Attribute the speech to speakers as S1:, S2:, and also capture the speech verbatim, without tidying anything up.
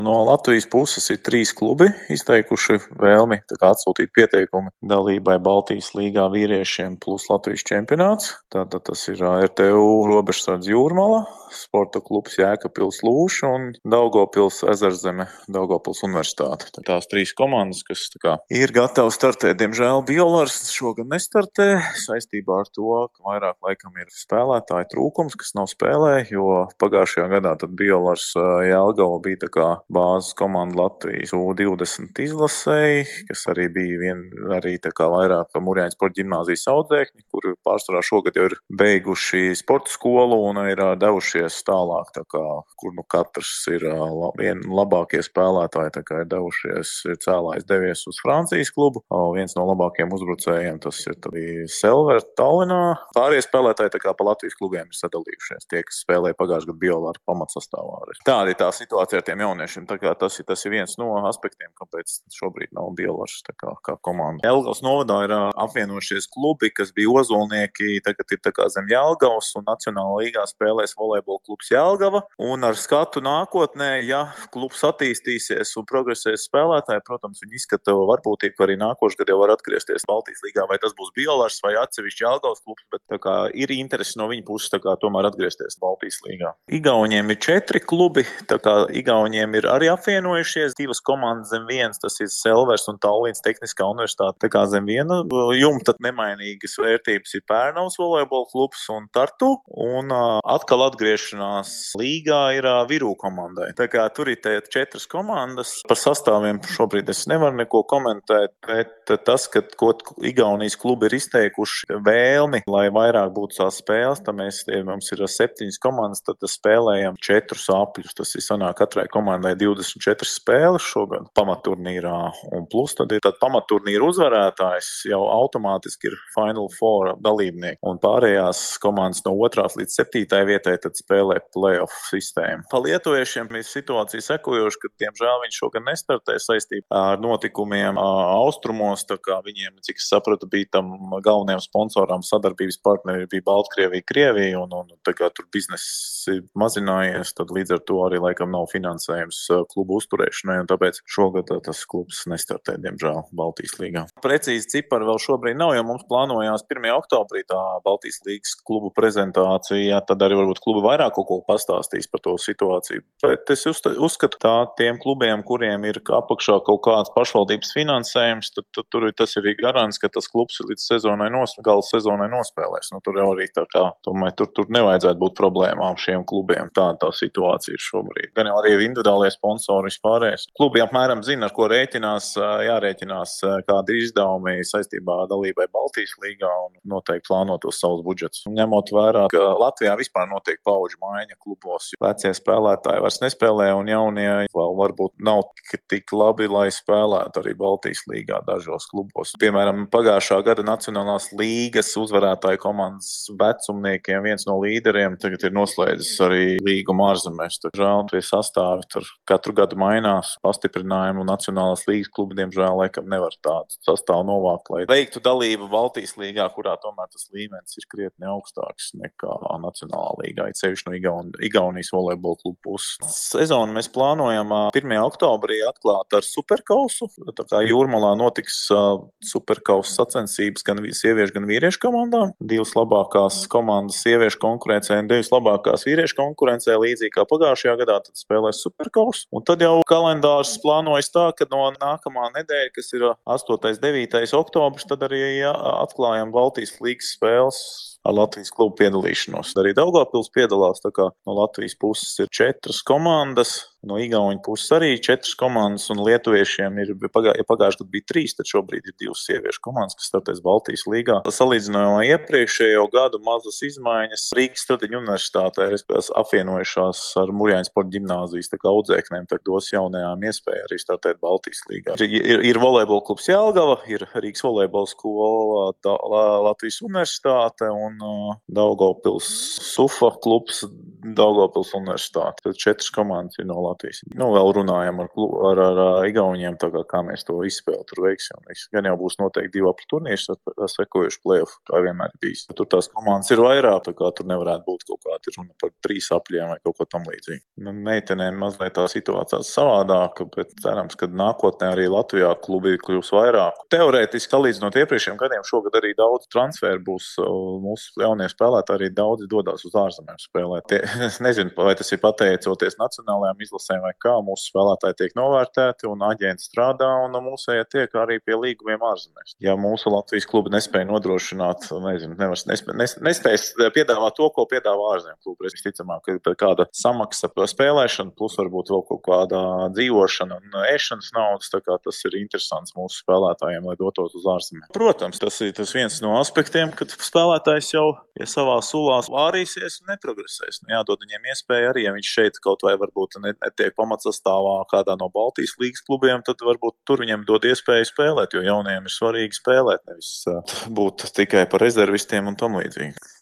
S1: No Latvijas puses ir trīs klubi izteikuši vēlmi tā kā atsūtīt pieteikumu dalībai Baltijas līgā vīriešiem plus Latvijas čempionāts. Tātad tas ir R T U Robežsardze Jūrmala, sporta klubs Jēkabpils Lūša un Daugavpils Ezerzeme Daugavpils Universitāte. Tās trīs komandas, kas tā kā ir gatavi startēt. Diemžēl Biolars šogad nestartē saistībā ar to, ka vairāk laikam ir spēlētāju trūkums, kas nav spēlē, jo pagājušajā gadā tad Biolars Jelgava bija tā kā bāzes komanda Latvijas U divdesmit izlasēji, kas arī bija vien, arī tā kā vairāk Murjāņu sporta ģimnāzijas audzēkņi, kur pārsvarā šogad jau ir beiguši sporta skolu un ir devušies tālāk, tā kā, kur nu katrs ir vien labākie spēlētāji, tā kā ir devušies, ir cēlājs devies uz Francijas klubu. Viens no labākiem uzbrucējiem tas ir arī Selver Tallinā. Pārējie spēlētāji tā kā pa Latvijas klubiem ir sadalījušies, tie, kas spēlēja pagājušajā gadā Biolāra pamatsastāvā. Tāda ir tā situācija ar tiem jauniešiem. Tā kā tas ir, tas ir viens no aspektiem, kāpēc šobrīd nav Biolars tā kā, kā komanda. Jelgavas novadā ir apvienojušies klubi, kas bija ozolnieki, tagad ir tā kā zem Jelgavas un Nacionālā līgā spēlēs volejbola klubs Jelgava. Un ar skatu nākotnē, ja klubs attīstīsies un progresēs spēlētāji, protams, viņi izskata varbūtību, ka arī nākošais gads jau var atgriezties Baltijas līgā, vai tas būs Biolars vai atsevišķi Jelgavas klubs, bet tā kā ir interesi no viņa puses tā kā tomēr atgriezties Baltijas līgā. Igauniem ir četri klubi, tā kā Igauniem ir arī apvienojušies divas komandas zem vienas, tas ir Selvers un Tallinas Tehniskā universitāte. Tā kā zem viena jumta nemainīgas vērtības ir Pērnavas volejbola klubs un Tartu, un uh, atkal atgriešanās līgā ir uh, Virū komandai. Tā kā tur ir četras komandas. Par sastāviem šobrīd es nevaru neko komentēt, bet tas, ka ko Igaunijas klubi ir izteikuši vēlmi, lai vairāk būtu tās spēles, tad mēs, ja mums ir septiņas komandas, tad spēlējam četrus apļus. Tas ir sanāk katrai komandai divdesmit četras spēles šogad pamatturnīrā, un plus tad ir tad pamatturnīra uzvarētājs jau automātiski ir Final Four dalībnieki, un pārējās komandas no otrās līdz septītai vietai tad spēlē playoff sistēmu. Pa lietuviešiem ir situācija sekojoša, ka diemžēl viņš šogad nestartē saistībā ar notikumiem austrumos, tā kā viņiem, cik es sapratu, bija tam galvenajam sponsoram sadarbības partneri bija Baltkrievija, Krievija, un, un tā kā tur bizness ir mazinājies, tad līdz ar to arī laikam nav finansējums klubu uzturēšanai, un tāpēc šogad tas klubs nestartē, diemžēl, Baltijas līgā. Precīzi cipari vēl šobrīd nav, jo mums plānojās pirmajā oktobrī tā Baltijas līgas klubu prezentācija, tad arī varbūt klubi vairāk kaut ko pastāstīs par to situāciju. Bet es uzskatu, tā tiem klubiem, kuriem ir apakšā kaut kāds pašvaldības finansējums, tad, tad tur tas ir garants, ka tas klubs līdz sezonai nos, gala sezonai nospēlēs. Nu, tur jau arī tā kā, tomēr tur, tur nevajadzētu būt problēmām šiem klubiem. Tā tā situācija ir šobrīd. Gan jau arī individuālie sponsori vispārējais. Klubi apmēram zina, ar ko rēķinās, jārēķinās, kādi ir izdevumi saistībā ar dalībai Baltijas līgā un noteikti plānot tos savus budžetus. Ņemot vērā, ka Latvijā vispār notiek paudžu maiņa klubos, jo vecie spēlētāji vairs nespēlē un jaunie vēl varbūt nav tik labi, lai spēlētu arī Baltijas līgā dažos klubos. Piemēram, pagājušā gada Nacionālās līgas uzvarētāju komandas vecumniekiem viens no līderiem tagad ir noslēdzis arī līgumu ārzemēs. Žēl, tie sastāvi tur katru gadu mainās, pastiprinājumu un Nacionālās līgas klubi, diemžēl, laikam nevar tādu sastāvu novākt, lai veiktu dalību Baltijas līgā, kurā tomēr tas līmenis ir krietni augstāks nekā Nacionālā līgā, it sevišķi no Igaun, Igaunijas volejbola klubu puses. Sezonu mēs plānojam pirmajā oktobrī atklāt ar superkausu. Tā kā Jūrmalā notiks superkausa sacensības gan sieviešu, gan vīriešu komandām. Divas labākās komandas sieviešu konkurencē un divas labākās vīriešu konkurencē, līdzīgi kā pagājušajā gadā, tad spēlēs superkausu. Un tad jau kalendārs plānojas tā, ka no nākamā nedēļa, kas ir astotais devītais oktobris, tad arī jā, atklājam Baltijas līgas spēles ar Latvijas klubu piedalīšanos. Arī Daugavpils piedalās, tā kā no Latvijas puses ir četras komandas, no Igauņu puses arī četras komandas, un lietuviešiem ir, pagā, ja pagājušajā gadā bija trīs, tad šobrīd ir divas sieviešu komandas, kas startēs Baltijas līgā. Salīdzinājumā iepriekšējo gadu mazas izmaiņas Rīgas Stradiņu universitātē apvienojušās ar Murjāņu sporta ģimnāzijas tā kā audzēknēm, tad dos jaunajām iespēju arī startēt Baltijas līgā. Ir, ir, ir volejbola klubs Jelgava, ir Rīgas volejbola skola Latvijas universitāte un uh, Daugavpils Sufa klubs Daugavpils universitāte. Tad četras komandas ir no Latvijas. Nu, vēl runājam ar, ar, ar, ar Igauniem, tā kā, kā mēs to izspēli tur veiksim. Gan jau būs noteikti divi apli turnīrs, tad sekojuši play-off, kā vienmēr bijis. Tur tās komandas ir vairāk, tā kā tur nevarētu būt kaut kāda runa par trīs apļiem vai kaut ko tam līdzīgi. Nu, meitenēm mazliet tā situācija savādāka, bet cerams, ka nākotnē arī Latvijā klubi kļūs vairāk. Teorētiski, salīdzinot iepriekšējiem gadiem, šogad arī daudz transferu būs. Mūsu jaunie spēlētāji arī daudzi dodas uz ārzemēm spēlēt. Es nezinu, vai tas ir pateicoties nacionālajām izlasēm vai kā. Mūsu spēlētāji tiek novērtēti un aģenti strādā, un mūsējie tiek arī pie līgumiem ārzemēs. Ja mūsu Latvijas klubi nespēja nodrošināt, nezinu, nevar, nespēj, nespējas piedāvāt to, ko piedāvā ārzemju klubi, visticamāk, ka kāda samaksa par spēlēšanu, plus varbūt vēl kaut kāda dzīvošana un ēšanas naudas, tā kā tas ir interesants mūsu spēlētājiem, lai dotos uz ārzemēm. Protams, tas ir tas viens no aspektiem, kad spēlētājs jau, ja savā sulās vārīsies, neprogresēs. Nu, jādod viņiem iespēju arī, ja viņš šeit kaut vai varbūt netiek pamatsastāvā kādā no Baltijas līgas klubiem, tad varbūt tur viņiem dod iespēju spēlēt, jo jauniem ir svarīgi spēlēt, nevis būt tikai par rezervistiem un tam līdzīgi.